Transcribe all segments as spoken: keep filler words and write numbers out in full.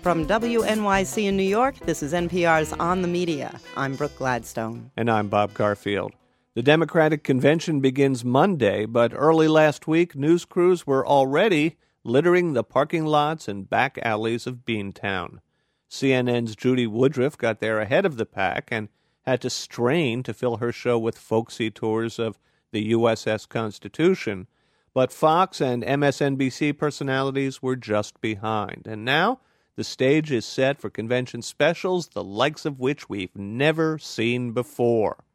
From W N Y C in New York, this is N P R's On the Media. I'm Brooke Gladstone. And I'm Bob Garfield. The Democratic Convention begins Monday, but early last week, news crews were already littering the parking lots and back alleys of Beantown. C N N's Judy Woodruff got there ahead of the pack and had to strain to fill her show with folksy tours of the U S S Constitution. But Fox and M S N B C personalities were just behind. And now the stage is set for convention specials, the likes of which we've never seen before.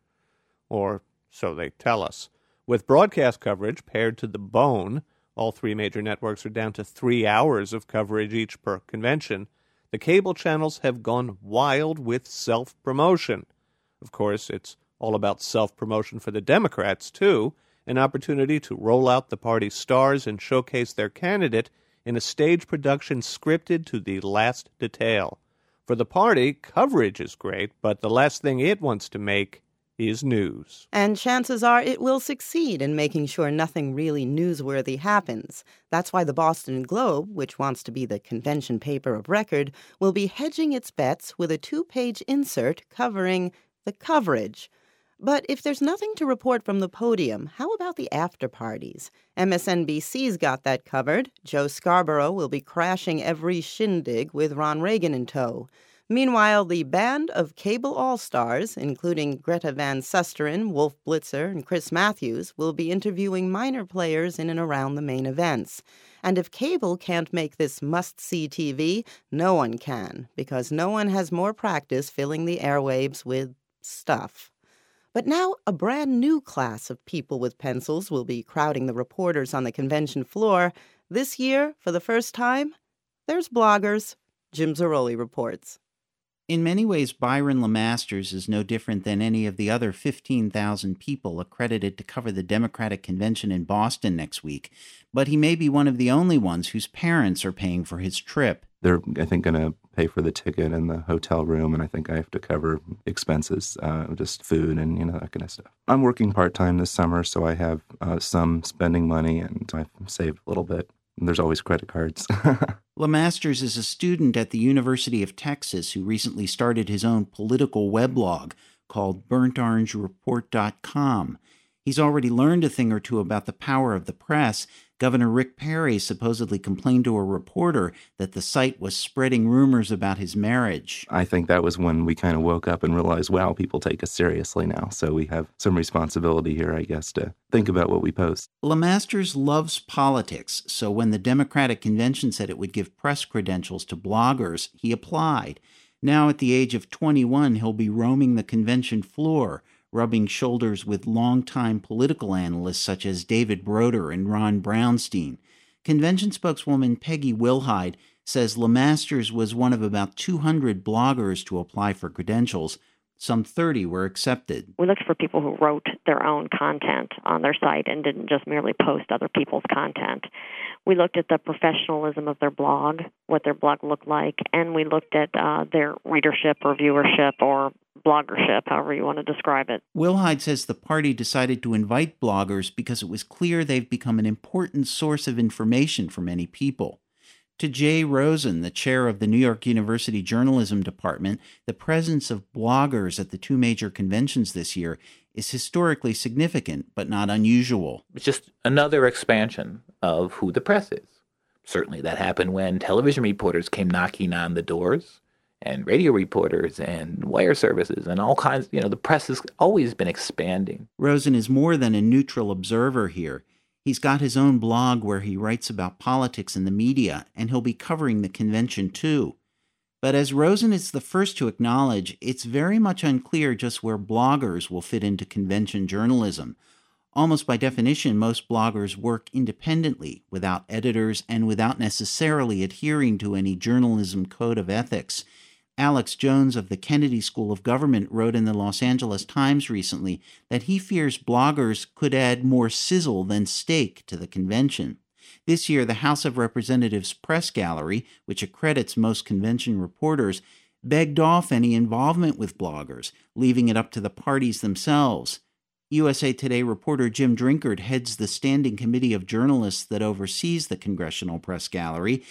Or so they tell us. With broadcast coverage paired to the bone, all three major networks are down to three hours of coverage each per convention. The cable channels have gone wild with self-promotion. Of course, it's all about self-promotion for the Democrats, too, an opportunity to roll out the party's stars and showcase their candidate in a stage production scripted to the last detail. For the party, coverage is great, but the last thing it wants to make is news. And chances are it will succeed in making sure nothing really newsworthy happens. That's why the Boston Globe, which wants to be the convention paper of record, will be hedging its bets with a two-page insert covering the coverage. But if there's nothing to report from the podium, how about the after-parties? M S N B C's got that covered. Joe Scarborough will be crashing every shindig with Ron Reagan in tow. Meanwhile, the band of cable all-stars, including Greta Van Susteren, Wolf Blitzer, and Chris Matthews, will be interviewing minor players in and around the main events. And if cable can't make this must-see T V, no one can, because no one has more practice filling the airwaves with stuff. But now a brand new class of people with pencils will be crowding the reporters on the convention floor. This year, for the first time, there's bloggers. Jim Zarroli reports. In many ways, Byron LeMasters is no different than any of the other fifteen thousand people accredited to cover the Democratic Convention in Boston next week, but he may be one of the only ones whose parents are paying for his trip. They're, I think, going to pay for the ticket and the hotel room, and I think I have to cover expenses, uh, just food and, you know, that kind of stuff. I'm working part-time this summer, so I have uh, some spending money, and I've saved a little bit. And there's always credit cards. LeMasters is a student at the University of Texas who recently started his own political weblog called burnt orange report dot com. He's already learned a thing or two about the power of the press. Governor Rick Perry supposedly complained to a reporter that the site was spreading rumors about his marriage. I think that was when we kind of woke up and realized, wow, people take us seriously now. So we have some responsibility here, I guess, to think about what we post. LeMasters loves politics, so when the Democratic Convention said it would give press credentials to bloggers, he applied. Now at the age of twenty-one, he'll be roaming the convention floor, rubbing shoulders with longtime political analysts such as David Broder and Ron Brownstein. Convention spokeswoman Peggy Wilhide says LeMasters was one of about two hundred bloggers to apply for credentials. Some thirty were accepted. We looked for people who wrote their own content on their site and didn't just merely post other people's content. We looked at the professionalism of their blog, what their blog looked like, and we looked at uh, their readership or viewership or bloggership, however you want to describe it. Wilhide says the party decided to invite bloggers because it was clear they've become an important source of information for many people. To Jay Rosen, the chair of the New York University Journalism Department, the presence of bloggers at the two major conventions this year is historically significant, but not unusual. It's just another expansion of who the press is. Certainly that happened when television reporters came knocking on the doors, and radio reporters and wire services and all kinds. You know, the press has always been expanding. Rosen is more than a neutral observer here. He's got his own blog where he writes about politics and the media, and he'll be covering the convention too. But as Rosen is the first to acknowledge, it's very much unclear just where bloggers will fit into convention journalism. Almost by definition, most bloggers work independently, without editors and without necessarily adhering to any journalism code of ethics. Alex Jones of the Kennedy School of Government wrote in the Los Angeles Times recently that he fears bloggers could add more sizzle than steak to the convention. This year, the House of Representatives Press Gallery, which accredits most convention reporters, begged off any involvement with bloggers, leaving it up to the parties themselves. U S A Today reporter Jim Drinkard heads the Standing Committee of Journalists that oversees the Congressional Press Gallery.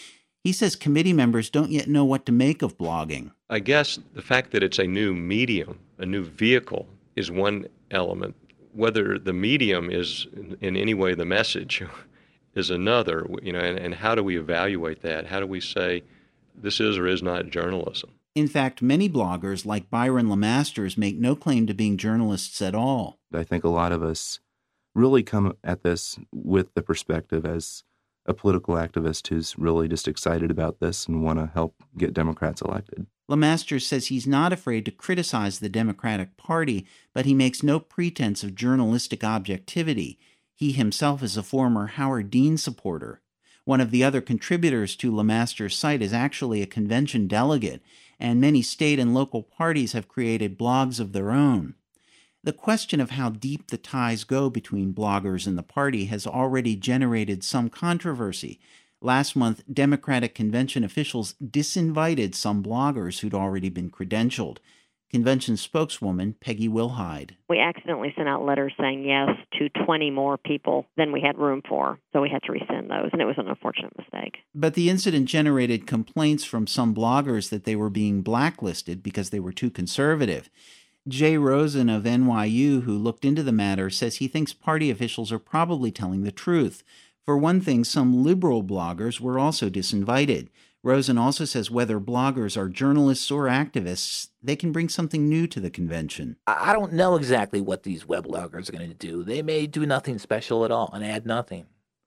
He says committee members don't yet know what to make of blogging. I guess the fact that it's a new medium, a new vehicle, is one element. Whether the medium is in, in any way the message is another, you know, and, and how do we evaluate that? How do we say this is or is not journalism? In fact, many bloggers like Byron LeMasters make no claim to being journalists at all. I think a lot of us really come at this with the perspective as a political activist who's really just excited about this and want to help get Democrats elected. LeMasters says he's not afraid to criticize the Democratic Party, but he makes no pretense of journalistic objectivity. He himself is a former Howard Dean supporter. One of the other contributors to LeMasters' site is actually a convention delegate, and many state and local parties have created blogs of their own. The question of how deep the ties go between bloggers and the party has already generated some controversy. Last month, Democratic convention officials disinvited some bloggers who'd already been credentialed. Convention spokeswoman Peggy Wilhide. We accidentally sent out letters saying yes to twenty more people than we had room for, so we had to rescind those, and it was an unfortunate mistake. But the incident generated complaints from some bloggers that they were being blacklisted because they were too conservative. Jay Rosen of N Y U, who looked into the matter, says he thinks party officials are probably telling the truth. For one thing, some liberal bloggers were also disinvited. Rosen also says whether bloggers are journalists or activists, they can bring something new to the convention. I don't know exactly what these webloggers are going to do. They may do nothing special at all and add nothing.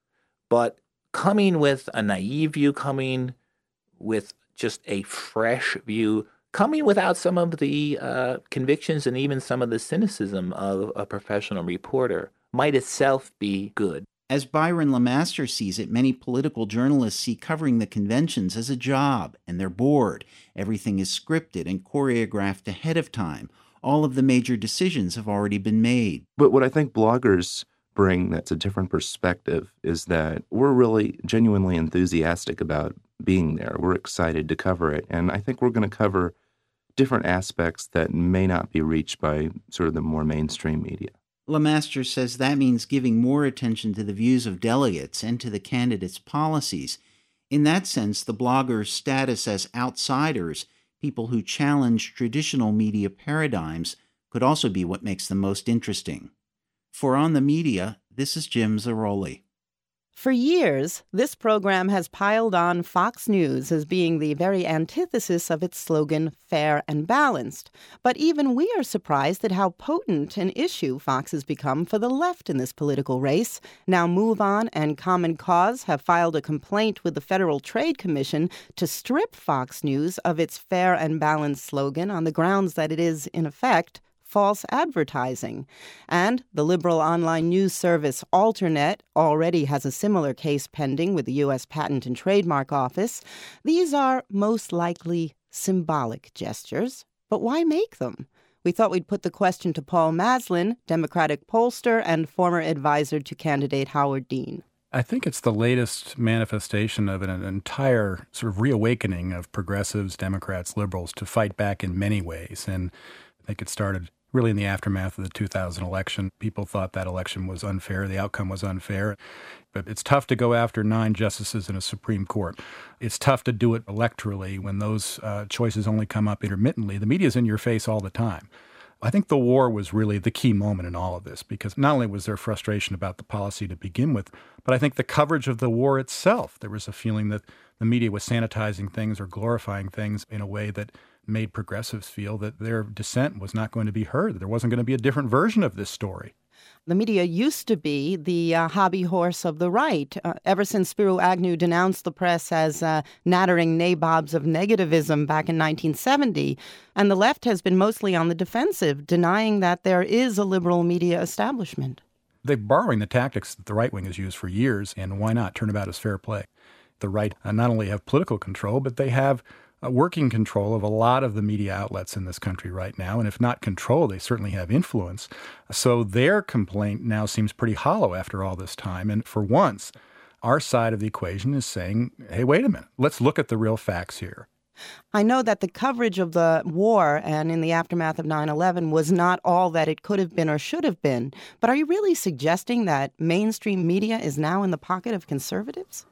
But coming with a naive view, coming with just a fresh view, coming without some of the uh, convictions and even some of the cynicism of a professional reporter might itself be good. As Byron LeMasters sees it, many political journalists see covering the conventions as a job, and they're bored. Everything is scripted and choreographed ahead of time. All of the major decisions have already been made. But what I think bloggers bring that's a different perspective is that we're really genuinely enthusiastic about being there. We're excited to cover it, and I think we're going to cover different aspects that may not be reached by sort of the more mainstream media. LeMasters says that means giving more attention to the views of delegates and to the candidates' policies. In that sense, the bloggers' status as outsiders, people who challenge traditional media paradigms, could also be what makes them most interesting. For On the Media, this is Jim Zaroli. For years, this program has piled on Fox News as being the very antithesis of its slogan, fair and balanced. But even we are surprised at how potent an issue Fox has become for the left in this political race. Now Move On and Common Cause have filed a complaint with the Federal Trade Commission to strip Fox News of its fair and balanced slogan on the grounds that it is, in effect, false advertising. And the liberal online news service Alternet already has a similar case pending with the U S Patent and Trademark Office. These are most likely symbolic gestures, but why make them? We thought we'd put the question to Paul Maslin, Democratic pollster and former advisor to candidate Howard Dean. I think it's the latest manifestation of an entire sort of reawakening of progressives, Democrats, liberals to fight back in many ways. And I think it started really in the aftermath of the two thousand election. People thought that election was unfair. The outcome was unfair. But it's tough to go after nine justices in a Supreme Court. It's tough to do it electorally when those uh, choices only come up intermittently. The media's in your face all the time. I think the war was really the key moment in all of this, because not only was there frustration about the policy to begin with, but I think the coverage of the war itself, there was a feeling that the media was sanitizing things or glorifying things in a way that made progressives feel that their dissent was not going to be heard, that there wasn't going to be a different version of this story. The media used to be the uh, hobby horse of the right. Uh, ever since Spiro Agnew denounced the press as uh, nattering nabobs of negativism back in nineteen seventy, and the left has been mostly on the defensive, denying that there is a liberal media establishment. They're borrowing the tactics that the right wing has used for years, and why not? Turnabout is fair play. The right uh, not only have political control, but they have Uh, working control of a lot of the media outlets in this country right now. And if not control, they certainly have influence. So their complaint now seems pretty hollow after all this time. And for once, our side of the equation is saying, hey, wait a minute, let's look at the real facts here. I know that the coverage of the war and in the aftermath of nine eleven was not all that it could have been or should have been. But are you really suggesting that mainstream media is now in the pocket of conservatives?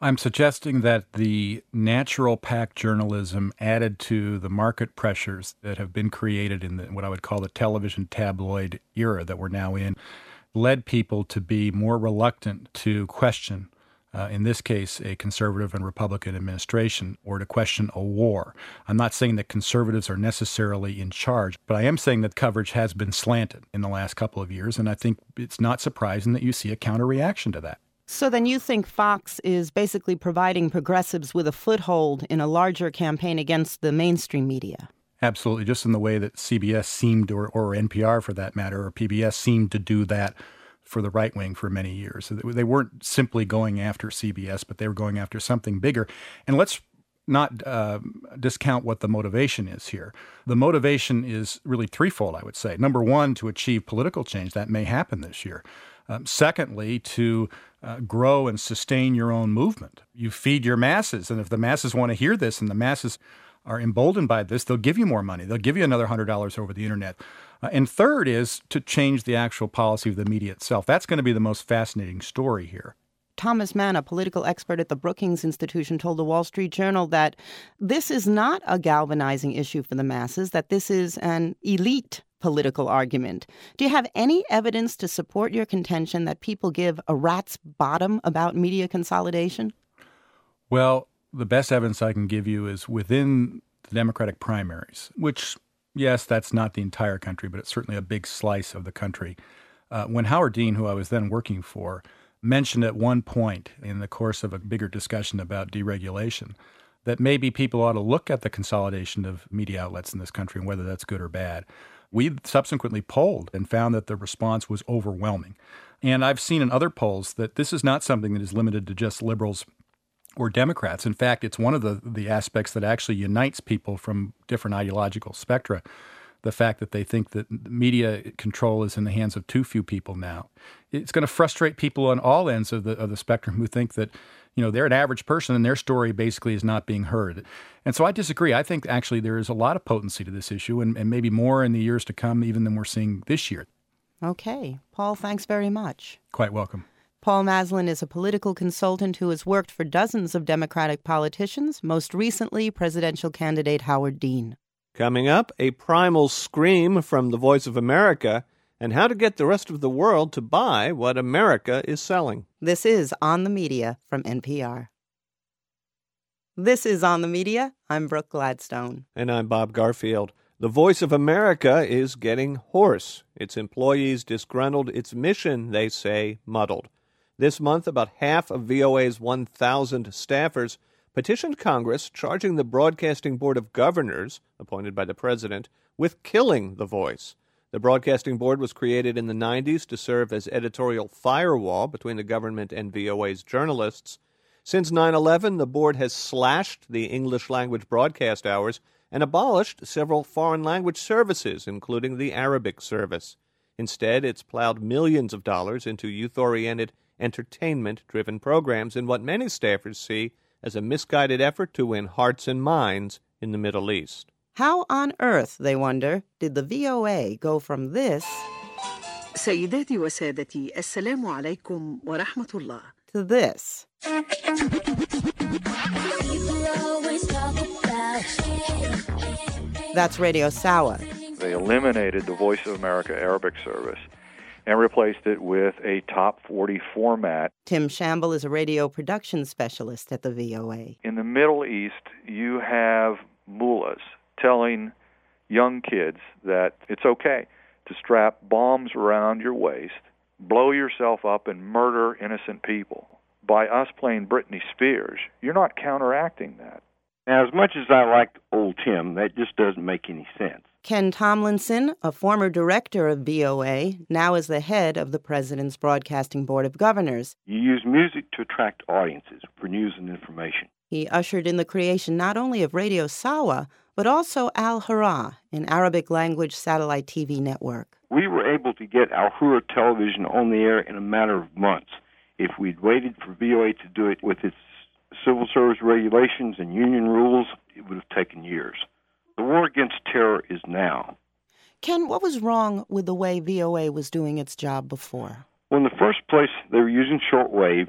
I'm suggesting that the natural pack journalism added to the market pressures that have been created in the, what I would call the television tabloid era that we're now in led people to be more reluctant to question, uh, in this case, a conservative and Republican administration or to question a war. I'm not saying that conservatives are necessarily in charge, but I am saying that coverage has been slanted in the last couple of years, and I think it's not surprising that you see a counter-reaction to that. So then you think Fox is basically providing progressives with a foothold in a larger campaign against the mainstream media? Absolutely, just in the way that C B S seemed, or, or N P R for that matter, or P B S seemed to do that for the right wing for many years. So they weren't simply going after C B S, but they were going after something bigger. And let's not uh, discount what the motivation is here. The motivation is really threefold, I would say. Number one, to achieve political change. That may happen this year. Um, secondly, to uh, grow and sustain your own movement. You feed your masses, and if the masses want to hear this and the masses are emboldened by this, they'll give you more money. They'll give you another one hundred dollars over the internet. Uh, and third is to change the actual policy of the media itself. That's going to be the most fascinating story here. Thomas Mann, a political expert at the Brookings Institution, told the Wall Street Journal that this is not a galvanizing issue for the masses, that this is an elite political argument. Do you have any evidence to support your contention that people give a rat's bottom about media consolidation? Well, the best evidence I can give you is within the Democratic primaries, which, yes, that's not the entire country, but it's certainly a big slice of the country. Uh, when Howard Dean, who I was then working for, mentioned at one point in the course of a bigger discussion about deregulation that maybe people ought to look at the consolidation of media outlets in this country and whether that's good or bad. We subsequently polled and found that the response was overwhelming. And I've seen in other polls that this is not something that is limited to just liberals or Democrats. In fact, it's one of the, the aspects that actually unites people from different ideological spectra, the fact that they think that media control is in the hands of too few people now. It's going to frustrate people on all ends of the of the spectrum who think that, you know, they're an average person and their story basically is not being heard. And so I disagree. I think actually there is a lot of potency to this issue and, and maybe more in the years to come even than we're seeing this year. Okay. Paul, thanks very much. Quite welcome. Paul Maslin is a political consultant who has worked for dozens of Democratic politicians, most recently presidential candidate Howard Dean. Coming up, a primal scream from the Voice of America and how to get the rest of the world to buy what America is selling. This is On the Media from N P R. This is On the Media. I'm Brooke Gladstone. And I'm Bob Garfield. The Voice of America is getting hoarse. Its employees disgruntled, its mission, they say, muddled. This month, about half of V O A's one thousand staffers petitioned Congress charging the Broadcasting Board of Governors, appointed by the president, with killing the Voice. The Broadcasting Board was created in the nineties to serve as editorial firewall between the government and V O A's journalists. Since nine eleven, the board has slashed the English-language broadcast hours and abolished several foreign-language services, including the Arabic service. Instead, it's plowed millions of dollars into youth-oriented, entertainment-driven programs in what many staffers see as a misguided effort to win hearts and minds in the Middle East. How on earth, they wonder, did the V O A go from this سيداتي وسادتي السلام عليكم ورحمة الله to this? That's Radio Sawa. They eliminated the Voice of America Arabic service and replaced it with a top forty format. Tim Shamble is a radio production specialist at the V O A. In the Middle East, you have mullahs telling young kids that it's okay to strap bombs around your waist, blow yourself up, and murder innocent people. By us playing Britney Spears, you're not counteracting that. Now, as much as I liked old Tim, that just doesn't make any sense. Ken Tomlinson, a former director of V O A, now is the head of the President's Broadcasting Board of Governors. You use music to attract audiences for news and information. He ushered in the creation not only of Radio Sawa, but also Al Hurra, an Arabic-language satellite T V network. We were able to get Al Hurra television on the air in a matter of months. If we'd waited for V O A to do it with its civil service regulations and union rules, it would have taken years. The war against terror is now. Ken, what was wrong with the way V O A was doing its job before? Well, in the first place, they were using shortwave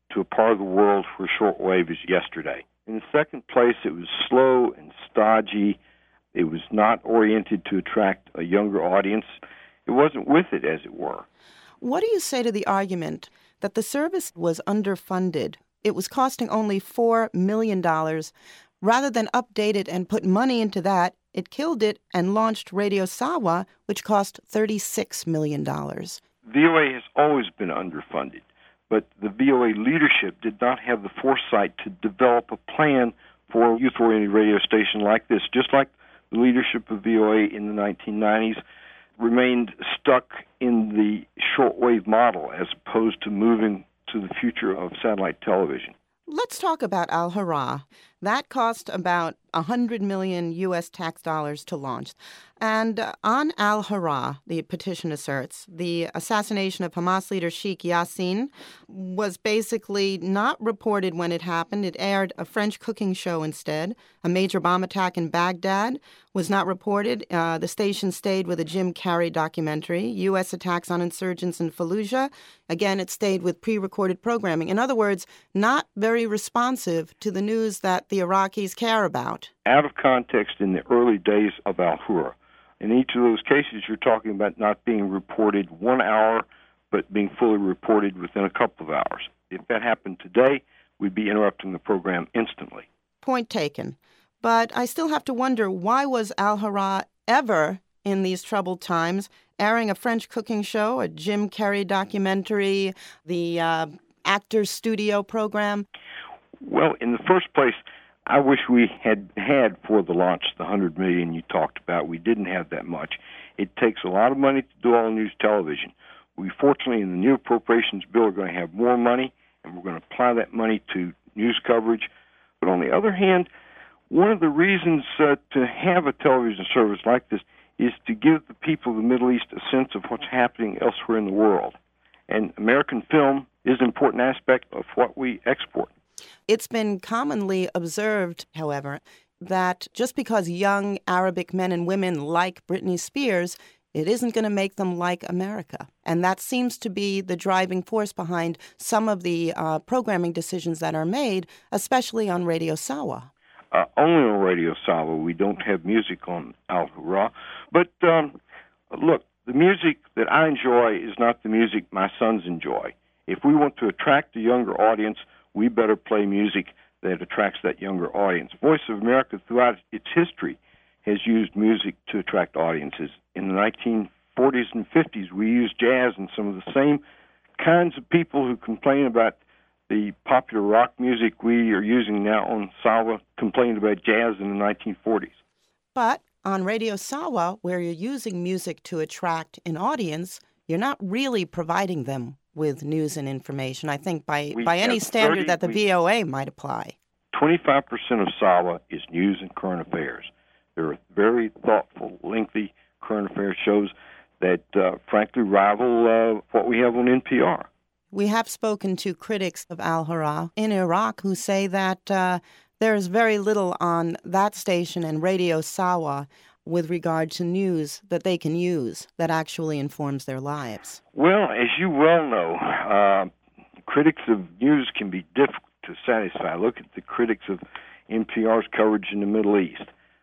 to a part of the world where shortwave is yesterday. In the second place, it was slow and stodgy. It was not oriented to attract a younger audience. It wasn't with it, as it were. What do you say to the argument that the service was underfunded? It was costing only four million dollars. Rather than update it and put money into that, it killed it and launched Radio Sawa, which cost thirty-six million dollars. V O A has always been underfunded, but the V O A leadership did not have the foresight to develop a plan for a youth-oriented radio station like this, just like the leadership of V O A in the nineteen nineties remained stuck in the shortwave model as opposed to moving to the future of satellite television. Let's talk about Al-Hurra. That cost about one hundred million U S tax dollars to launch. And uh, on Al-Hurra, the petition asserts, the assassination of Hamas leader Sheikh Yassin was basically not reported when it happened. It aired a French cooking show instead. A major bomb attack in Baghdad was not reported. Uh, the station stayed with a Jim Carrey documentary. U S attacks on insurgents in Fallujah. Again, it stayed with pre-recorded programming. In other words, not very responsive to the news that the Iraqis care about. Out of context in the early days of Al-Hurra. In each of those cases, you're talking about not being reported one hour, but being fully reported within a couple of hours. If that happened today, we'd be interrupting the program instantly. Point taken. But I still have to wonder, why was Al-Hurra ever, in these troubled times, airing a French cooking show, a Jim Carrey documentary, the uh, Actors Studio program? Well, in the first place, I wish we had had for the launch the one hundred million dollars you talked about. We didn't have that much. It takes a lot of money to do all news television. We fortunately, in the new appropriations bill, are going to have more money, and we're going to apply that money to news coverage. But on the other hand, one of the reasons uh, to have a television service like this is to give the people of the Middle East a sense of what's happening elsewhere in the world. And American film is an important aspect of what we export. It's been commonly observed, however, that just because young Arabic men and women like Britney Spears, it isn't going to make them like America. And that seems to be the driving force behind some of the uh, programming decisions that are made, especially on Radio Sawa. Uh, only on Radio Sawa. We don't have music on Al-Hurra. But um, look, the music that I enjoy is not the music my sons enjoy. If we want to attract a younger audience, we better play music that attracts that younger audience. Voice of America, throughout its history, has used music to attract audiences. In the nineteen forties and fifties, we used jazz, and some of the same kinds of people who complain about the popular rock music we are using now on Sawa complained about jazz in the nineteen forties. But on Radio Sawa, where you're using music to attract an audience, you're not really providing them with news and information, I think, by, by any standard thirty, that the we, V O A might apply. twenty-five percent of Sawa is news and current affairs. There are very thoughtful, lengthy current affairs shows that, uh, frankly, rival uh, what we have on N P R. We have spoken to critics of Al-Hurra in Iraq who say that uh, there's very little on that station and Radio Sawa with regard to news that they can use that actually informs their lives. Well, as you well know, uh, critics of news can be difficult to satisfy. Look at the critics of N P R's coverage in the Middle East.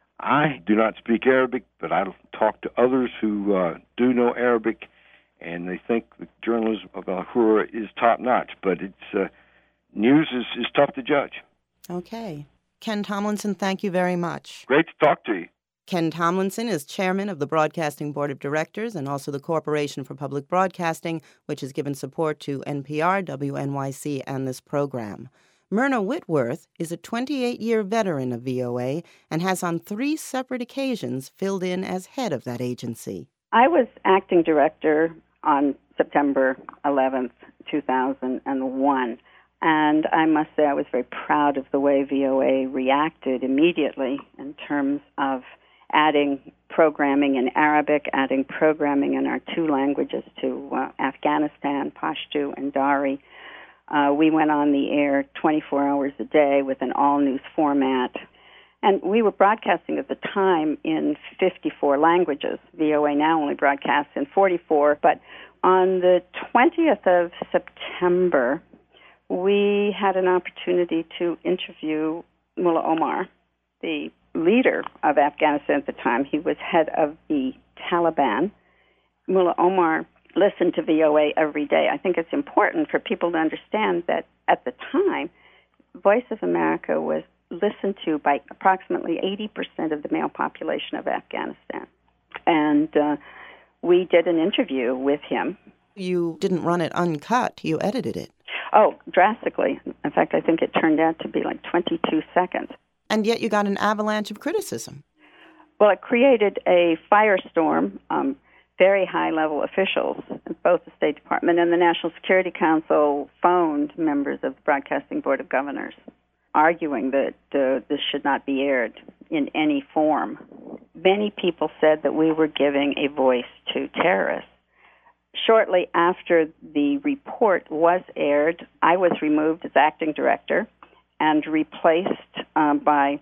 I do not speak Arabic, but I talk to others who uh, do know Arabic, and they think the journalism of Al-Hurra is top-notch, but it's uh, news is, is tough to judge. Okay. Ken Tomlinson, thank you very much. Great to talk to you. Ken Tomlinson is chairman of the Broadcasting Board of Directors and also the Corporation for Public Broadcasting, which has given support to N P R, W N Y C, and this program. Myrna Whitworth is a twenty-eight-year veteran of V O A and has on three separate occasions filled in as head of that agency. I was acting director on September eleventh, two thousand one. And I must say I was very proud of the way V O A reacted immediately in terms of adding programming in Arabic, adding programming in our two languages to uh, Afghanistan, Pashto and Dari. Uh, we went on the air twenty-four hours a day with an all-news format. And we were broadcasting at the time in fifty-four languages. V O A now only broadcasts in forty-four. But on the twentieth of September, we had an opportunity to interview Mullah Omar, the leader of Afghanistan at the time. He was head of the Taliban. Mullah Omar listened to V O A every day. I think it's important for people to understand that at the time, Voice of America was listened to by approximately eighty percent of the male population of Afghanistan. And uh, we did an interview with him. You didn't run it uncut. You edited it. Oh, drastically. In fact, I think it turned out to be like twenty-two seconds. And yet you got an avalanche of criticism. Well, it created a firestorm. Um, very high-level officials, both the State Department and the National Security Council, phoned members of the Broadcasting Board of Governors, arguing that uh, this should not be aired in any form. Many people said that we were giving a voice to terrorists. Shortly after the report was aired, I was removed as acting director and replaced uh, by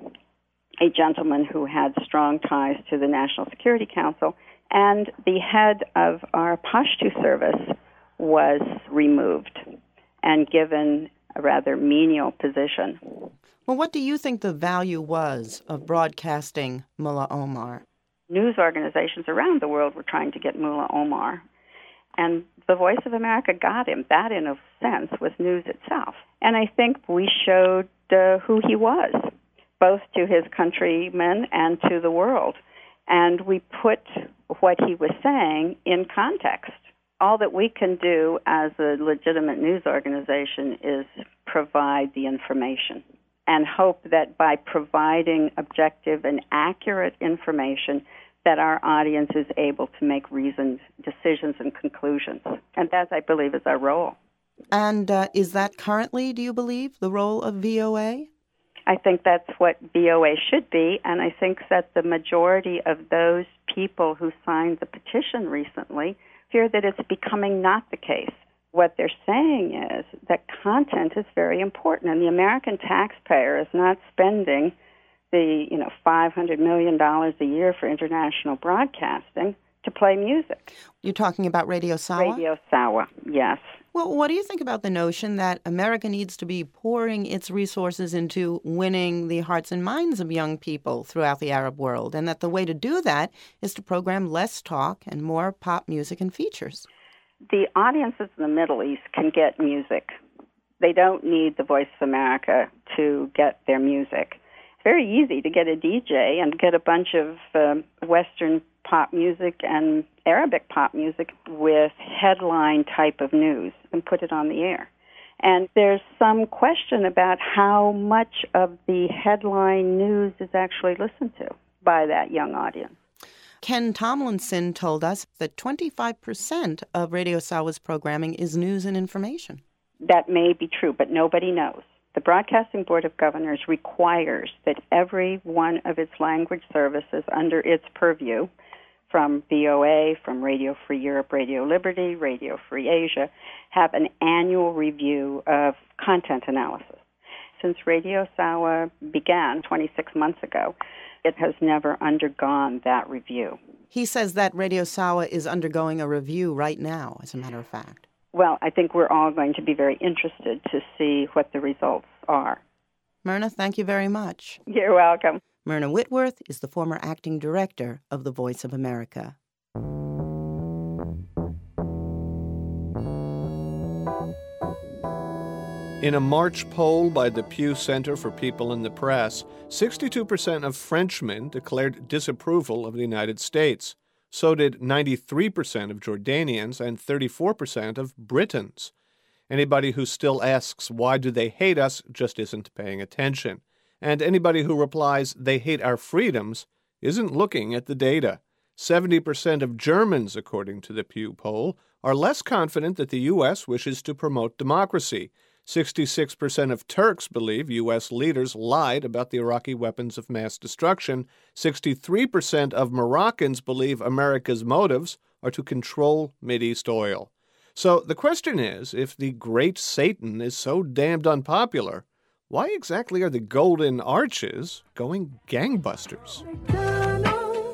a gentleman who had strong ties to the National Security Council, and the head of our Pashto service was removed and given a rather menial position. Well, what do you think the value was of broadcasting Mullah Omar? News organizations around the world were trying to get Mullah Omar, and the Voice of America got him. That, in a sense, was news itself. And I think we showed uh, who he was, both to his countrymen and to the world. And we put what he was saying in context. All that we can do as a legitimate news organization is provide the information and hope that by providing objective and accurate information that our audience is able to make reasoned decisions and conclusions. And that, I believe, is our role. And uh, is that currently, do you believe, the role of V O A? I think that's what V O A should be, and I think that the majority of those people who signed the petition recently fear that it's becoming not the case. What they're saying is that content is very important, and the American taxpayer is not spending the, you know, five hundred million dollars a year for international broadcasting to play music. You're talking about Radio Sawa? Radio Sawa, yes. Well, what do you think about the notion that America needs to be pouring its resources into winning the hearts and minds of young people throughout the Arab world, and that the way to do that is to program less talk and more pop music and features? The audiences in the Middle East can get music. They don't need the Voice of America to get their music. It's very easy to get a D J and get a bunch of um, Western pop music and Arabic pop music with headline type of news and put it on the air. And there's some question about how much of the headline news is actually listened to by that young audience. Ken Tomlinson told us that twenty-five percent of Radio Sawa's programming is news and information. That may be true, but nobody knows. The Broadcasting Board of Governors requires that every one of its language services under its purview, from V O A, from Radio Free Europe, Radio Liberty, Radio Free Asia, have an annual review of content analysis. Since Radio Sawa began twenty-six months ago, it has never undergone that review. He says that Radio Sawa is undergoing a review right now, as a matter of fact. Well, I think we're all going to be very interested to see what the results are. Myrna, thank you very much. You're welcome. Myrna Whitworth is the former acting director of The Voice of America. In a March poll by the Pew Center for People in the Press, sixty-two percent of Frenchmen declared disapproval of the United States. So did ninety-three percent of Jordanians and thirty-four percent of Britons. Anybody who still asks, why do they hate us, just isn't paying attention. And anybody who replies, they hate our freedoms, isn't looking at the data. seventy percent of Germans, according to the Pew poll, are less confident that the U S wishes to promote democracy. sixty-six percent of Turks believe U S leaders lied about the Iraqi weapons of mass destruction. sixty-three percent of Moroccans believe America's motives are to control Mideast oil. So the question is, if the great Satan is so damned unpopular, why exactly are the Golden Arches going gangbusters?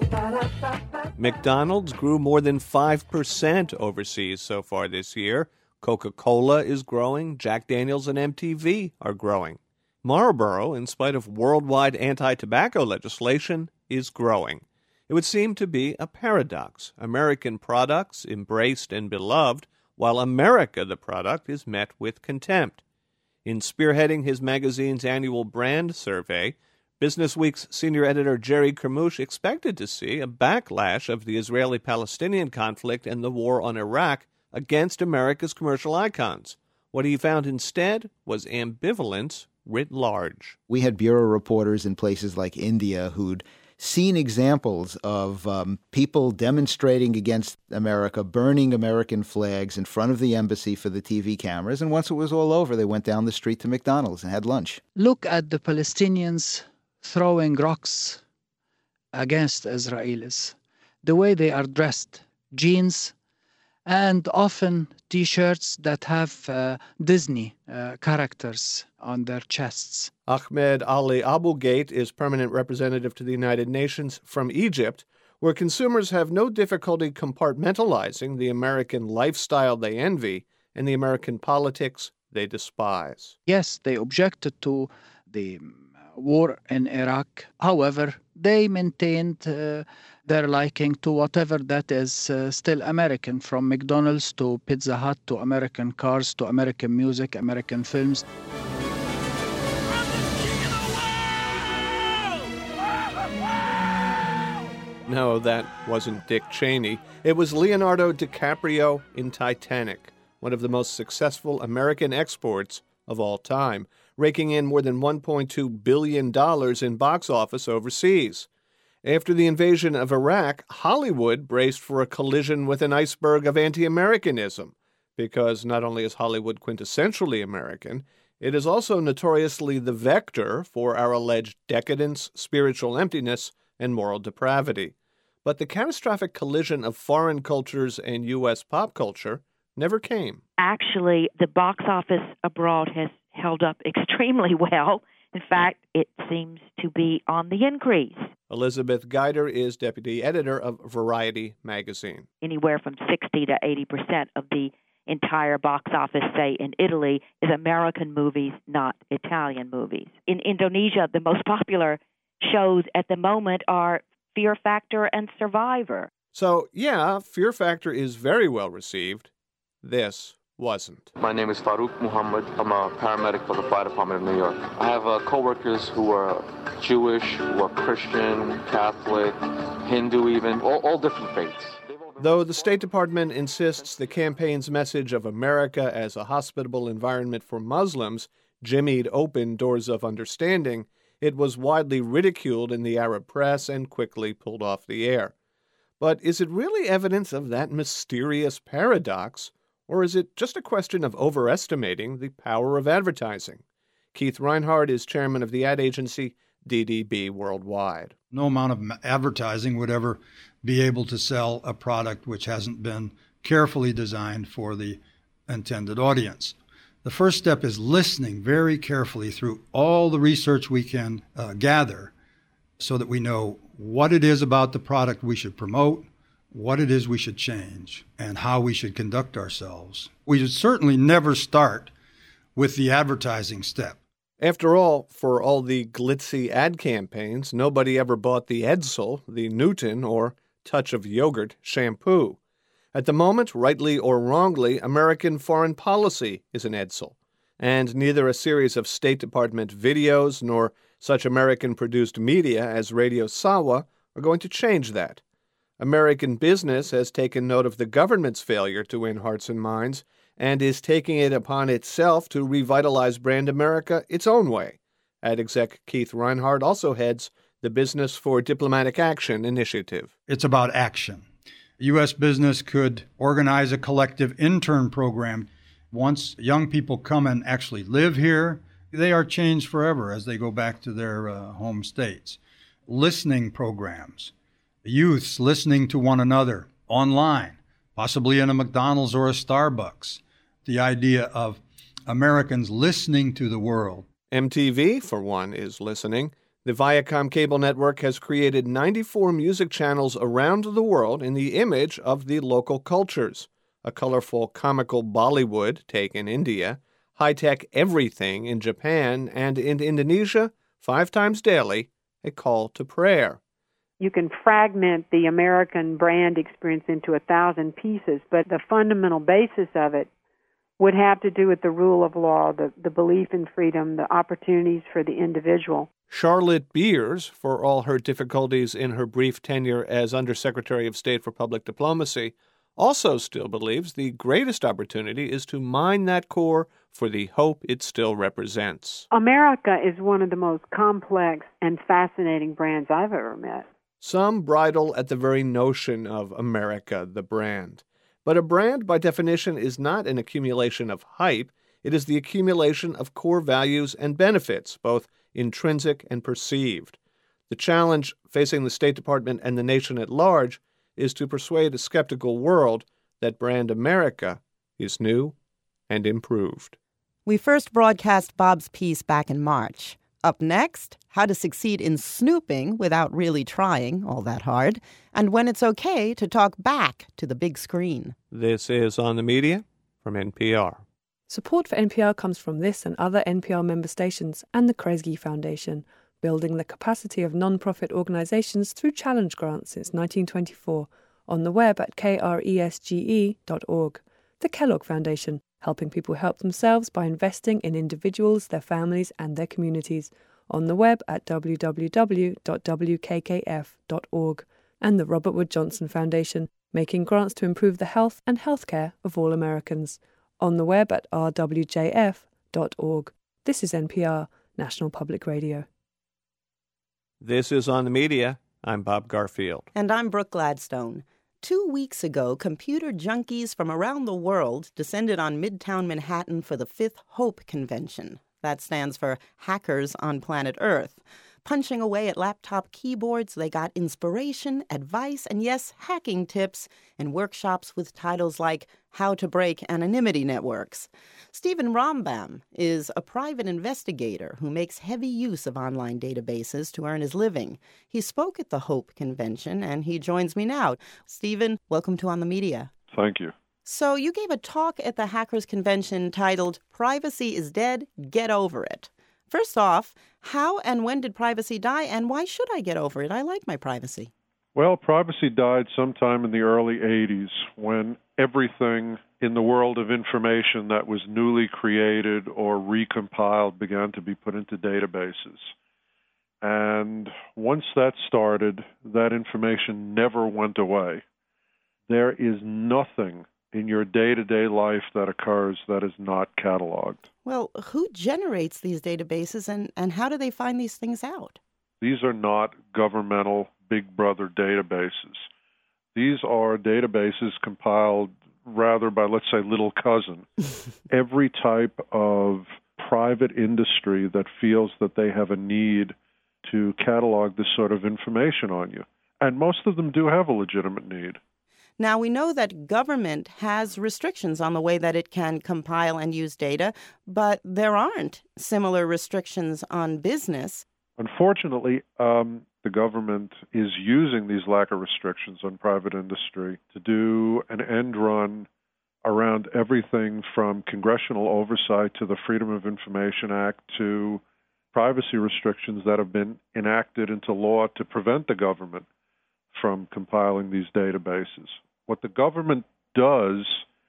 McDonald's grew more than five percent overseas so far this year. Coca-Cola is growing, Jack Daniels and M T V are growing. Marlboro, in spite of worldwide anti-tobacco legislation, is growing. It would seem to be a paradox. American products embraced and beloved, while America, the product, is met with contempt. In spearheading his magazine's annual brand survey, Business Week's senior editor Jerry Kermouche expected to see a backlash of the Israeli-Palestinian conflict and the war on Iraq against America's commercial icons. What he found instead was ambivalence writ large. We had bureau reporters in places like India who'd seen examples of um, people demonstrating against America, burning American flags in front of the embassy for the T V cameras. And once it was all over, they went down the street to McDonald's and had lunch. Look at the Palestinians throwing rocks against Israelis. The way they are dressed, jeans, and often T-shirts that have uh, Disney uh, characters on their chests. Ahmed Ali Abulgate is permanent representative to the United Nations from Egypt, where consumers have no difficulty compartmentalizing the American lifestyle they envy and the American politics they despise. Yes, they objected to the war in Iraq. However, they maintained uh, their liking to whatever that is uh, still American, from McDonald's to Pizza Hut to American cars to American music, American films. No, that wasn't Dick Cheney. It was Leonardo DiCaprio in Titanic, one of the most successful American exports of all time, raking in more than one point two billion dollars in box office overseas. After the invasion of Iraq, Hollywood braced for a collision with an iceberg of anti-Americanism, because not only is Hollywood quintessentially American, it is also notoriously the vector for our alleged decadence, spiritual emptiness, and moral depravity. But the catastrophic collision of foreign cultures and U S pop culture never came. Actually, the box office abroad has held up extremely well. In fact, it seems to be on the increase. Elizabeth Geider is deputy editor of Variety magazine. Anywhere from sixty to eighty percent of the entire box office, say, in Italy, is American movies, not Italian movies. In Indonesia, the most popular shows at the moment are Fear Factor and Survivor. So, yeah, Fear Factor is very well received. This wasn't. My name is Farouk Muhammad. I'm a paramedic for the Fire Department of New York. I have uh, coworkers who are Jewish, who are Christian, Catholic, Hindu even, all, all different faiths. Though the State Department insists the campaign's message of America as a hospitable environment for Muslims jimmied open doors of understanding, it was widely ridiculed in the Arab press and quickly pulled off the air. But is it really evidence of that mysterious paradox, or is it just a question of overestimating the power of advertising? Keith Reinhard is chairman of the ad agency D D B Worldwide. No amount of advertising would ever be able to sell a product which hasn't been carefully designed for the intended audience. The first step is listening very carefully through all the research we can uh, gather so that we know what it is about the product we should promote, what it is we should change, and how we should conduct ourselves. We should certainly never start with the advertising step. After all, for all the glitzy ad campaigns, nobody ever bought the Edsel, the Newton, or Touch of Yogurt shampoo. At the moment, rightly or wrongly, American foreign policy is an Edsel, and neither a series of State Department videos nor such American-produced media as Radio Sawa are going to change that. American business has taken note of the government's failure to win hearts and minds and is taking it upon itself to revitalize brand America its own way. Ad exec Keith Reinhard also heads the Business for Diplomatic Action initiative. It's about action. U S business could organize a collective intern program. Once young people come and actually live here, they are changed forever as they go back to their uh, home states. Listening programs. Youths listening to one another online, possibly in a McDonald's or a Starbucks. The idea of Americans listening to the world. M T V, for one, is listening. The Viacom cable network has created ninety-four music channels around the world in the image of the local cultures. a colorful, comical Bollywood take in India, high-tech everything in Japan, and in Indonesia, five times daily, a call to prayer. You can fragment the American brand experience into a thousand pieces, but the fundamental basis of it would have to do with the rule of law, the, the belief in freedom, the opportunities for the individual. Charlotte Beers, for all her difficulties in her brief tenure as Undersecretary of State for Public Diplomacy, also still believes the greatest opportunity is to mine that core for the hope it still represents. America is one of the most complex and fascinating brands I've ever met. Some bridle at the very notion of America, the brand. But a brand, by definition, is not an accumulation of hype. It is the accumulation of core values and benefits, both intrinsic and perceived. The challenge facing the State Department and the nation at large is to persuade a skeptical world that brand America is new and improved. We first broadcast Bob's piece back in March. Up next, how to succeed in snooping without really trying all that hard, and when it's okay to talk back to the big screen. This is On the Media from N P R. Support for N P R comes from this and other N P R member stations and the Kresge Foundation, building the capacity of non-profit organizations through challenge grants since nineteen twenty-four, on the web at kresge dot org. The Kellogg Foundation, helping people help themselves by investing in individuals, their families, and their communities, on the web at w w w dot w k k f dot org. And the Robert Wood Johnson Foundation, making grants to improve the health and healthcare of all Americans, on the web at r w j f dot org. This is N P R, National Public Radio. This is On the Media. I'm Bob Garfield. And I'm Brooke Gladstone. Two weeks ago, computer junkies from around the world descended on Midtown Manhattan for the Fifth Hope Convention. That stands for Hackers on Planet Earth. Punching away at laptop keyboards, they got inspiration, advice, and yes, hacking tips and workshops with titles like How to Break Anonymity Networks. Stephen Rombam is a private investigator who makes heavy use of online databases to earn his living. He spoke at the Hope Convention, and he joins me now. Stephen, welcome to On the Media. Thank you. So you gave a talk at the Hackers Convention titled, Privacy is Dead, Get Over It. First off, how and when did privacy die, and why should I get over it? I like my privacy. Well, privacy died sometime in the early eighties when everything in the world of information that was newly created or recompiled began to be put into databases. And once that started, that information never went away. There is nothing in your day-to-day life that occurs that is not cataloged. Well, who generates these databases, and, and how do they find these things out? These are not governmental Big Brother databases. These are databases compiled rather by, let's say, Little Cousin. Every type of private industry that feels that they have a need to catalog this sort of information on you. And most of them do have a legitimate need. Now, we know that government has restrictions on the way that it can compile and use data, but there aren't similar restrictions on business. Unfortunately, um, the government is using these lack of restrictions on private industry to do an end run around everything from congressional oversight to the Freedom of Information Act to privacy restrictions that have been enacted into law to prevent the government from compiling these databases. What the government does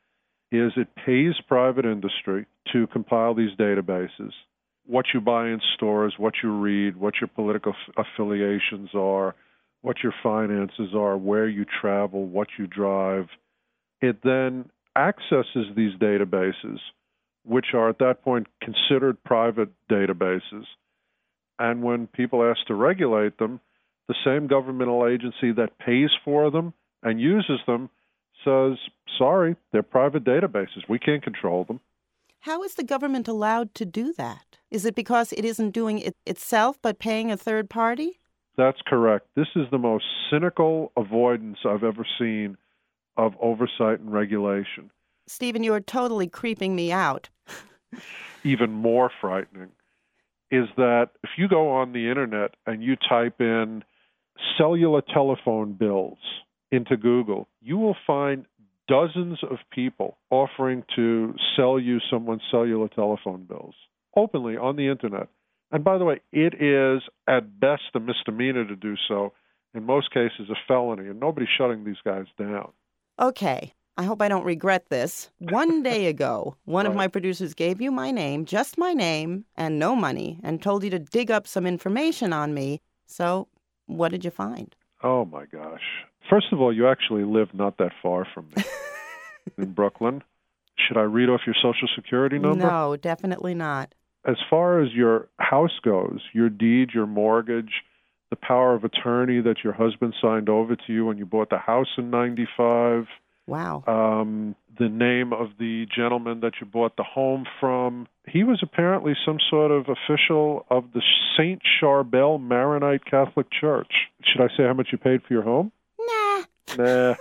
is it pays private industry to compile these databases. What you buy in stores, what you read, what your political f- affiliations are, what your finances are, where you travel, what you drive. It then accesses these databases, which are at that point considered private databases. And when people ask to regulate them, the same governmental agency that pays for them and uses them says, sorry, they're private databases. We can't control them. How is the government allowed to do that? Is it because it isn't doing it itself but paying a third party? That's correct. This is the most cynical avoidance I've ever seen of oversight and regulation. Stephen, you're totally creeping me out. Even more frightening is that if you go on the internet and you type in cellular telephone bills into Google, you will find dozens of people offering to sell you someone's cellular telephone bills openly on the internet. And by the way, it is at best a misdemeanor to do so, in most cases a felony, and nobody's shutting these guys down. Okay, I hope I don't regret this. One day ago, one Right. of my producers gave you my name, just my name, and no money, and told you to dig up some information on me. So, what did you find? Oh, my gosh. First of all, you actually live not that far from me in Brooklyn. Should I read off your Social Security number? No, definitely not. As far as your house goes, your deed, your mortgage, the power of attorney that your husband signed over to you when you bought the house in ninety-five, Wow. um, the name of the gentleman that you bought the home from. He was apparently some sort of official of the Saint Charbel Maronite Catholic Church. Should I say how much you paid for your home? Nah. Nah.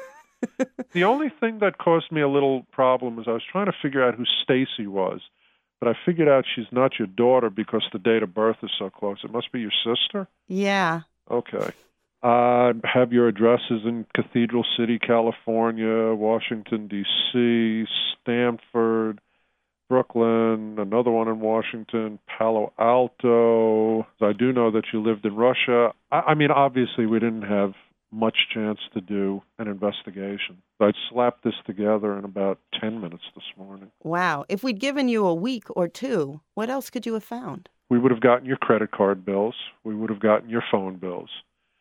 The only thing that caused me a little problem was I was trying to figure out who Stacy was, but I figured out she's not your daughter because the date of birth is so close. It must be your sister? Yeah. Okay. I have your addresses in Cathedral City, California, Washington, D C, Stanford, Brooklyn, another one in Washington, Palo Alto. I do know that you lived in Russia. I, I mean, obviously, we didn't have much chance to do an investigation. I slapped this together in about ten minutes this morning. Wow. If we'd given you a week or two, what else could you have found? We would have gotten your credit card bills. We would have gotten your phone bills.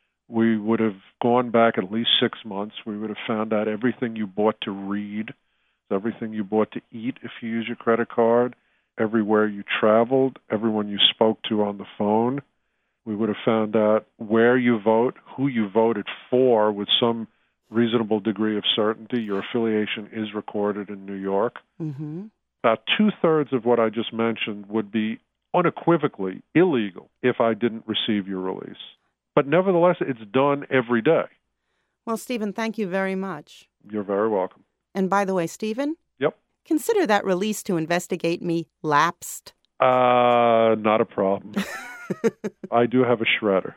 We would have gone back at least six months. We would have found out everything you bought to read, everything you bought to eat if you use your credit card, everywhere you traveled, everyone you spoke to on the phone. We would have found out where you vote, who you voted for with some reasonable degree of certainty. Your affiliation is recorded in New York. Mm-hmm. About two-thirds of what I just mentioned would be unequivocally illegal if I didn't receive your release. But nevertheless, it's done every day. Well, Stephen, thank you very much. You're very welcome. And by the way, Stephen? Yep. Consider that release to investigate me lapsed. Uh, not a problem. I do have a shredder.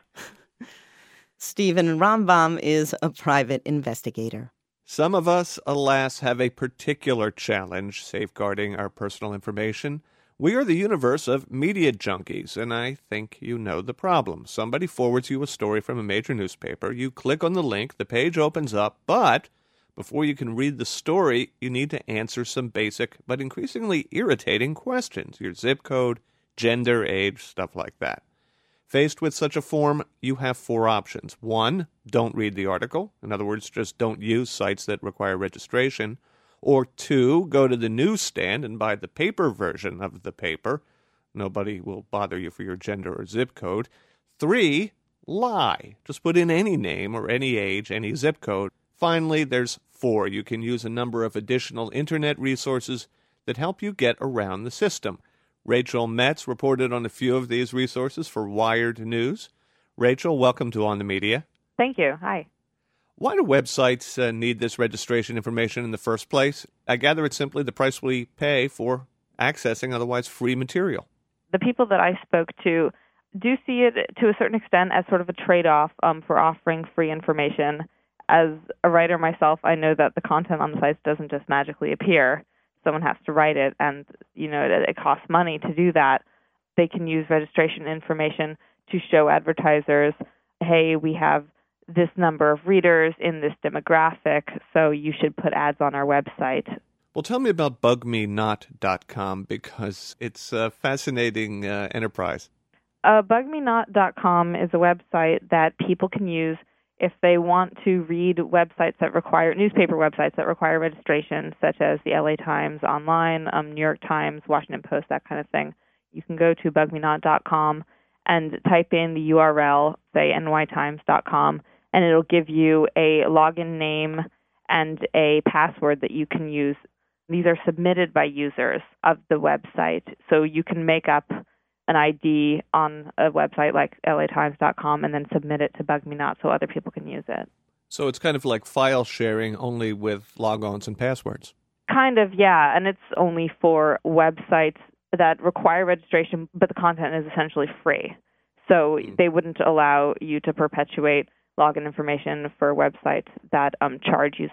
Stephen Rambam is a private investigator. Some of us, alas, have a particular challenge safeguarding our personal information. We are the universe of media junkies, and I think you know the problem. Somebody forwards you a story from a major newspaper. You click on the link, the page opens up, but before you can read the story, you need to answer some basic but increasingly irritating questions. Your zip code, gender, age, stuff like that. Faced with such a form, you have four options. One, don't read the article. In other words, just don't use sites that require registration. Or two, go to the newsstand and buy the paper version of the paper. Nobody will bother you for your gender or zip code. Three, lie. Just put in any name or any age, any zip code. Finally, there's four. You can use a number of additional internet resources that help you get around the system. Rachel Metz reported on a few of these resources for Wired News. Rachel, welcome to On the Media. Thank you. Hi. Why do websites uh, need this registration information in the first place? I gather it's simply the price we pay for accessing otherwise free material. The people that I spoke to do see it to a certain extent as sort of a trade-off um, for offering free information. As a writer myself, I know that the content on the sites doesn't just magically appear. Someone has to write it, and you know it, it costs money to do that. They can use registration information to show advertisers, hey, we have this number of readers in this demographic, so you should put ads on our website. Well, tell me about bug me not dot com because it's a fascinating uh, enterprise. Uh, bug me not dot com is a website that people can use if they want to read websites that require, newspaper websites that require registration, such as the L A Times Online, um, New York Times, Washington Post, that kind of thing. You can go to bug me not dot com and type in the U R L, say N Y times dot com, and it'll give you a login name and a password that you can use. These are submitted by users of the website, so you can make up an I D on a website like L A times dot com and then submit it to Bug Me Not so other people can use it. So it's kind of like file sharing, only with logons and passwords. Kind of, yeah, and it's only for websites that require registration, but the content is essentially free. So mm. they wouldn't allow you to perpetuate login information for websites that um, charge users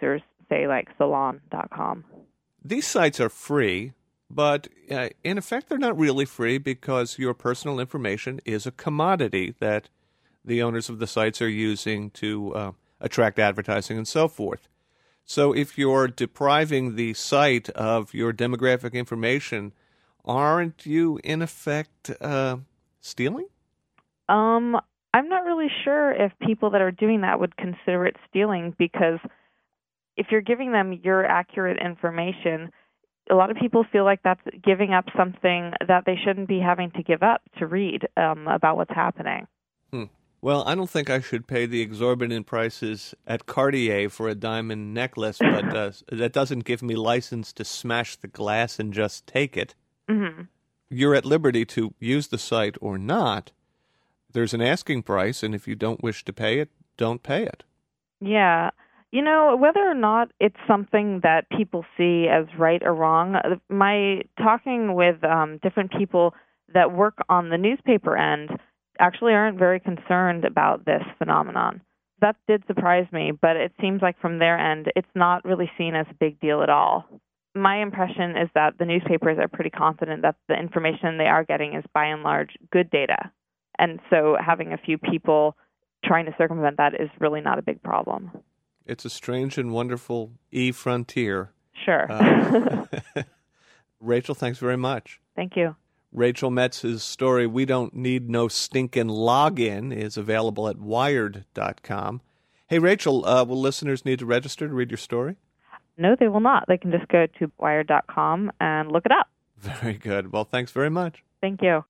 say, like salon dot com. These sites are free, but uh, in effect, they're not really free because your personal information is a commodity that the owners of the sites are using to uh, attract advertising and so forth. So if you're depriving the site of your demographic information, aren't you, in effect, uh, stealing? Um, I'm not really sure if people that are doing that would consider it stealing, because if you're giving them your accurate information, a lot of people feel like that's giving up something that they shouldn't be having to give up to read um, about what's happening. Hmm. Well, I don't think I should pay the exorbitant prices at Cartier for a diamond necklace, but uh, that doesn't give me license to smash the glass and just take it. Mm-hmm. You're at liberty to use the site or not. There's an asking price, and if you don't wish to pay it, don't pay it. Yeah. You know, whether or not it's something that people see as right or wrong, my talking with um, different people that work on the newspaper end actually aren't very concerned about this phenomenon. That did surprise me, but it seems like from their end, it's not really seen as a big deal at all. My impression is that the newspapers are pretty confident that the information they are getting is by and large good data. And so having a few people trying to circumvent that is really not a big problem. It's a strange and wonderful e-frontier. Sure. Uh, Rachel, thanks very much. Thank you. Rachel Metz's story, We Don't Need No Stinkin' Login, is available at wired dot com. Hey, Rachel, uh, will listeners need to register to read your story? No, they will not. They can just go to wired dot com and look it up. Very good. Well, thanks very much. Thank you.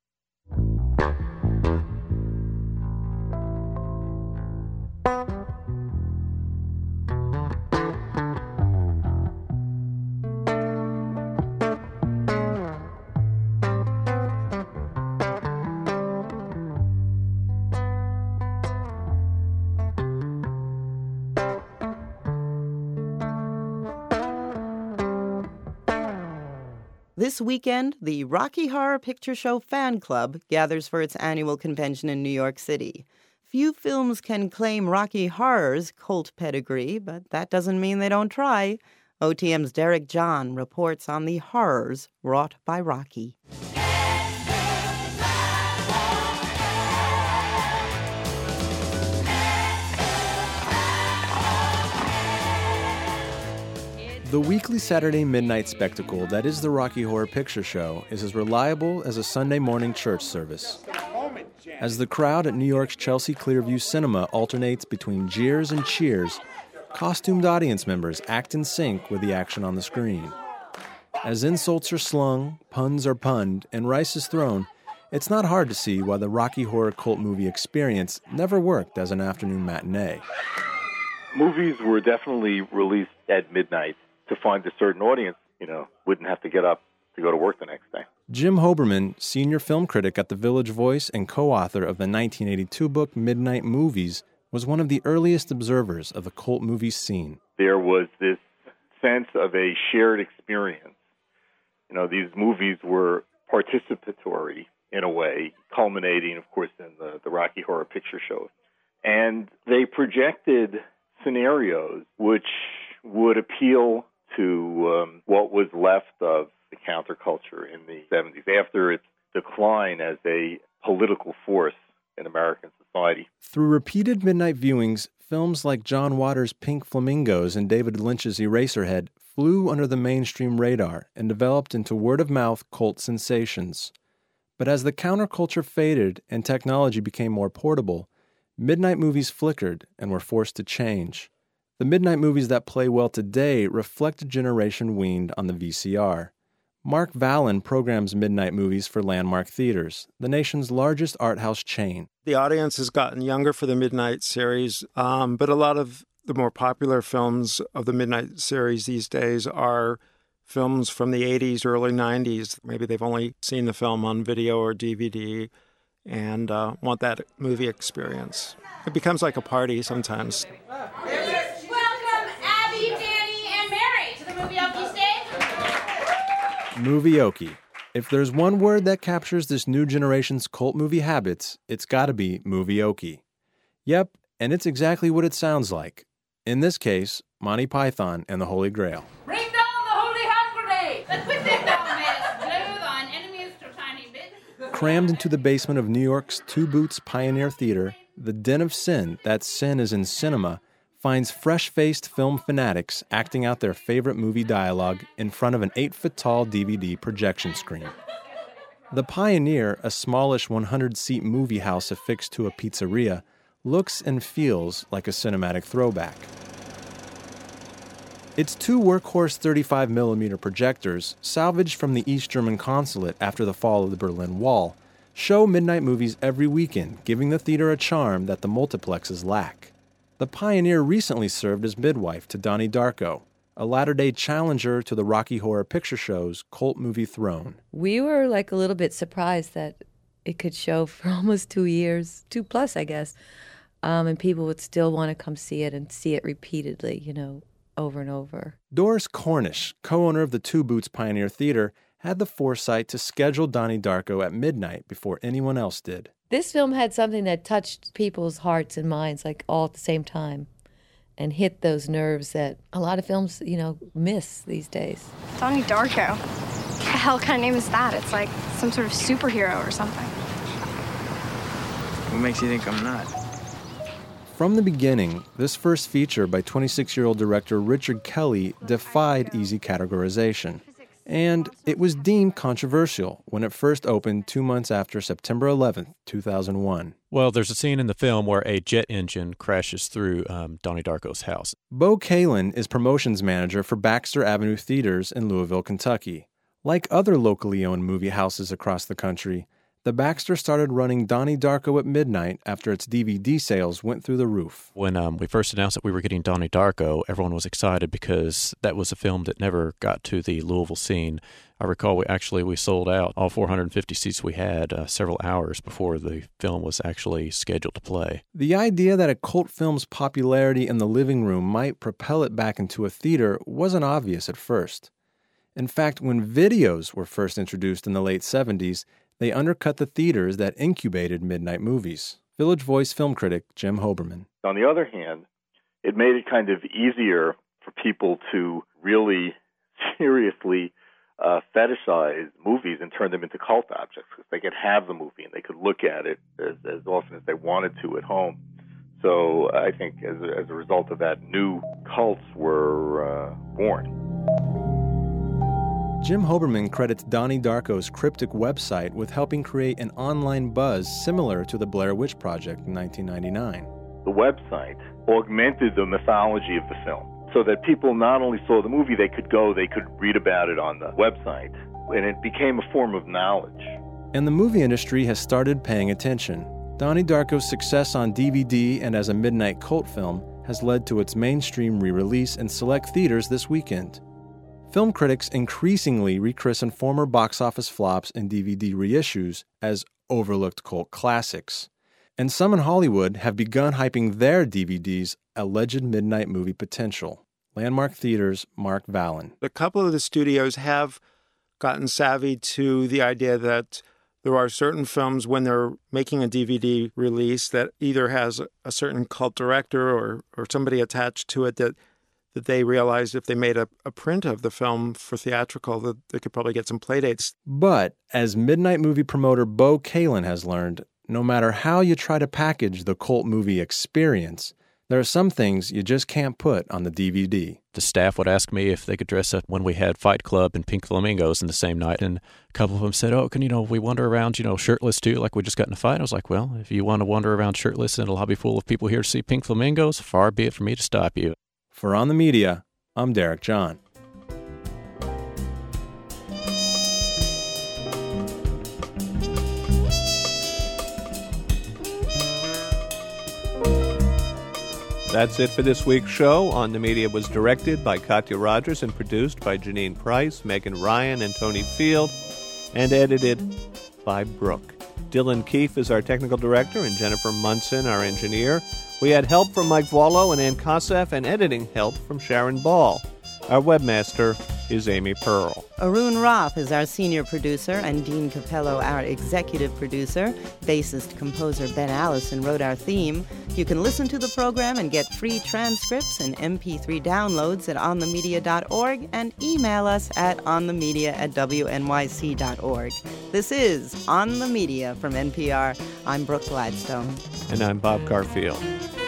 This weekend, the Rocky Horror Picture Show Fan Club gathers for its annual convention in New York City. Few films can claim Rocky Horror's cult pedigree, but that doesn't mean they don't try. O T M's Derek John reports on the horrors wrought by Rocky. The weekly Saturday midnight spectacle that is the Rocky Horror Picture Show is as reliable as a Sunday morning church service. As the crowd at New York's Chelsea Clearview Cinema alternates between jeers and cheers, costumed audience members act in sync with the action on the screen. As insults are slung, puns are punned, and rice is thrown, it's not hard to see why the Rocky Horror cult movie experience never worked as an afternoon matinee. Movies were definitely released at midnight to find a certain audience, you know, wouldn't have to get up to go to work the next day. Jim Hoberman, senior film critic at The Village Voice and co-author of the nineteen eighty-two book Midnight Movies, was one of the earliest observers of the cult movie scene. There was this sense of a shared experience. You know, these movies were participatory in a way, culminating, of course, in the, the Rocky Horror Picture Show. And they projected scenarios which would appeal to um, what was left of the counterculture in the seventies, after its decline as a political force in American society. Through repeated midnight viewings, films like John Waters' Pink Flamingos and David Lynch's Eraserhead flew under the mainstream radar and developed into word-of-mouth cult sensations. But as the counterculture faded and technology became more portable, midnight movies flickered and were forced to change. The midnight movies that play well today reflect a generation weaned on the V C R. Mark Vallon programs midnight movies for Landmark Theaters, the nation's largest art house chain. The audience has gotten younger for the Midnight series, um, but a lot of the more popular films of the Midnight series these days are films from the eighties, early nineties. Maybe they've only seen the film on video or D V D and uh, want that movie experience. It becomes like a party sometimes. Movie-oki. If there's one word that captures this new generation's cult movie habits, it's gotta be movie-oki. Yep, and it's exactly what it sounds like. In this case, Monty Python and the Holy Grail. Bring down the holy hand grenade! Let's put them down, miss. Glue on enemies to tiny bit. Crammed into the basement of New York's Two Boots Pioneer Theater, the Den of Sin, that sin is in cinema, finds fresh-faced film fanatics acting out their favorite movie dialogue in front of an eight-foot-tall D V D projection screen. The Pioneer, a smallish one hundred seat movie house affixed to a pizzeria, looks and feels like a cinematic throwback. Its two workhorse thirty-five millimeter projectors, salvaged from the East German consulate after the fall of the Berlin Wall, show midnight movies every weekend, giving the theater a charm that the multiplexes lack. The Pioneer recently served as midwife to Donnie Darko, a latter-day challenger to the Rocky Horror Picture Show's cult movie throne. We were like a little bit surprised that it could show for almost two years, two plus, I guess, um, and people would still want to come see it and see it repeatedly, you know, over and over. Doris Cornish, co-owner of the Two Boots Pioneer Theater, had the foresight to schedule Donnie Darko at midnight before anyone else did. This film had something that touched people's hearts and minds, like all at the same time, and hit those nerves that a lot of films, you know, miss these days. Donnie Darko. What the hell kind of name is that? It's like some sort of superhero or something. What makes you think I'm not? From the beginning, this first feature by twenty-six-year-old director Richard Kelly defied easy categorization. And it was deemed controversial when it first opened two months after September eleventh, two thousand one. Well, there's a scene in the film where a jet engine crashes through um, Donnie Darko's house. Bo Kalin is promotions manager for Baxter Avenue Theaters in Louisville, Kentucky. Like other locally owned movie houses across the country, the Baxter started running Donnie Darko at midnight after its D V D sales went through the roof. When um, we first announced that we were getting Donnie Darko, everyone was excited because that was a film that never got to the Louisville scene. I recall we actually we sold out all four hundred fifty seats we had uh, several hours before the film was actually scheduled to play. The idea that a cult film's popularity in the living room might propel it back into a theater wasn't obvious at first. In fact, when videos were first introduced in the late seventies, they undercut the theaters that incubated midnight movies. Village Voice film critic Jim Hoberman. On the other hand, it made it kind of easier for people to really seriously uh, fetishize movies and turn them into cult objects, because they could have the movie and they could look at it as, as often as they wanted to at home. So I think as a, as a result of that, new cults were uh, born. Jim Hoberman credits Donnie Darko's cryptic website with helping create an online buzz similar to the Blair Witch Project in nineteen ninety-nine. The website augmented the mythology of the film so that people not only saw the movie, they could go, they could read about it on the website, and it became a form of knowledge. And the movie industry has started paying attention. Donnie Darko's success on D V D and as a midnight cult film has led to its mainstream re-release in select theaters this weekend. Film critics increasingly rechristen former box office flops and D V D reissues as overlooked cult classics. And some in Hollywood have begun hyping their D V Ds' alleged midnight movie potential. Landmark Theater's Mark Vallon. A couple of the studios have gotten savvy to the idea that there are certain films when they're making a D V D release that either has a certain cult director or, or somebody attached to it that that they realized if they made a, a print of the film for theatrical that they could probably get some playdates. But, as midnight movie promoter Bo Kalin has learned, no matter how you try to package the cult movie experience, there are some things you just can't put on the D V D. The staff would ask me if they could dress up when we had Fight Club and Pink Flamingos in the same night, and a couple of them said, oh, can you know, we wander around, you know, shirtless too, like we just got in a fight? I was like, well, if you want to wander around shirtless in a lobby full of people here to see Pink Flamingos, far be it for me to stop you. For On the Media, I'm Derek John. That's it for this week's show. On the Media was directed by Katya Rogers and produced by Janine Price, Megan Ryan, and Tony Field, and edited by Brooke. Dylan Keefe is our technical director, and Jennifer Munson, our engineer. We had help from Mike Vallo and Ann Kosef, and editing help from Sharon Ball. Our webmaster is Amy Pearl. Arun Roth is our senior producer, and Dean Capello our executive producer. Bassist composer Ben Allison wrote our theme. You can listen to the program and get free transcripts and M P three downloads at on the media dot org and email us at onthemedia at w n y c dot org. This is On the Media from N P R. I'm Brooke Gladstone. And I'm Bob Garfield.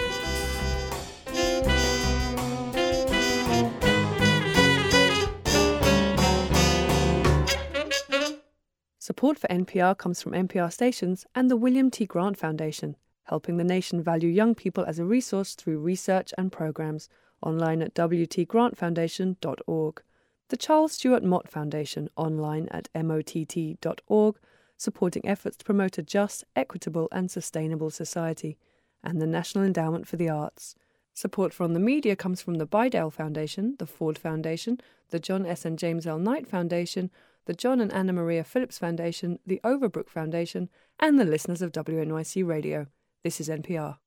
Support for N P R comes from N P R stations and the William T. Grant Foundation, helping the nation value young people as a resource through research and programs. Online at w t grant foundation dot org. The Charles Stewart Mott Foundation, online at mott dot org, supporting efforts to promote a just, equitable and sustainable society. And the National Endowment for the Arts. Support for On the Media comes from the Bidale Foundation, the Ford Foundation, the John S. and James L. Knight Foundation, the John and Anna Maria Phillips Foundation, the Overbrook Foundation, and the listeners of W N Y C Radio. This is N P R.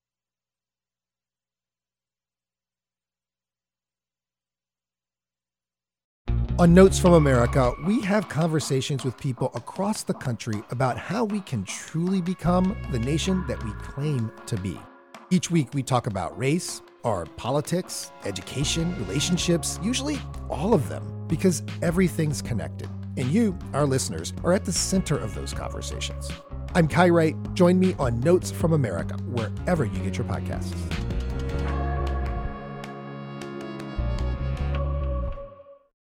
On Notes from America, we have conversations with people across the country about how we can truly become the nation that we claim to be. Each week we talk about race, our politics, education, relationships, usually all of them, because everything's connected. And you, our listeners, are at the center of those conversations. I'm Kai Wright. Join me on Notes from America, wherever you get your podcasts.